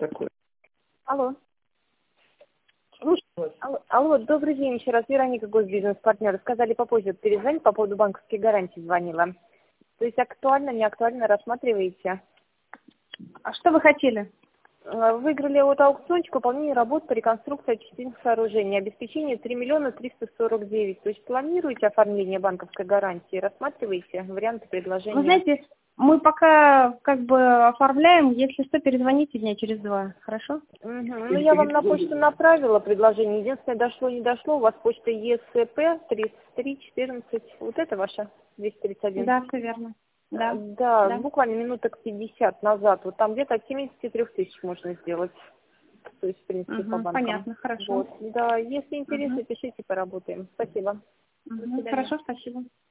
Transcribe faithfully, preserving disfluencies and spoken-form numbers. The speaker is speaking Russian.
такое? Алло. Слушаю вас. Алло, алло, добрый день еще раз. Вероника, госбизнес-партнер. Сказали попозже перезвонить, по поводу банковских гарантий звонила. То есть актуально, не актуально рассматриваете? А что вы хотели? Э, Выиграли от аукциончика выполнение работ по реконструкции очистительных сооружений. Обеспечение три миллиона триста сорок девять. То есть планируете оформление банковской гарантии? Рассматриваете варианты предложения? Вы знаете, мы пока как бы оформляем, если что, перезвоните дня через два, хорошо? Угу. Ну, я вам на почту направила предложение. Единственное, дошло, не дошло. У вас почта ЕСП тридцать три четырнадцать. Вот это ваша? двести тридцать один? Да, все верно. Да. Да, Да. буквально минуток пятьдесят назад. Вот там где-то от семидесяти трёх тысяч можно сделать. То есть, в принципе, по Угу, банкам. понятно, хорошо. Вот. Да, если интересно, Угу. пишите, поработаем. Спасибо. До Угу. свидания. Хорошо, спасибо.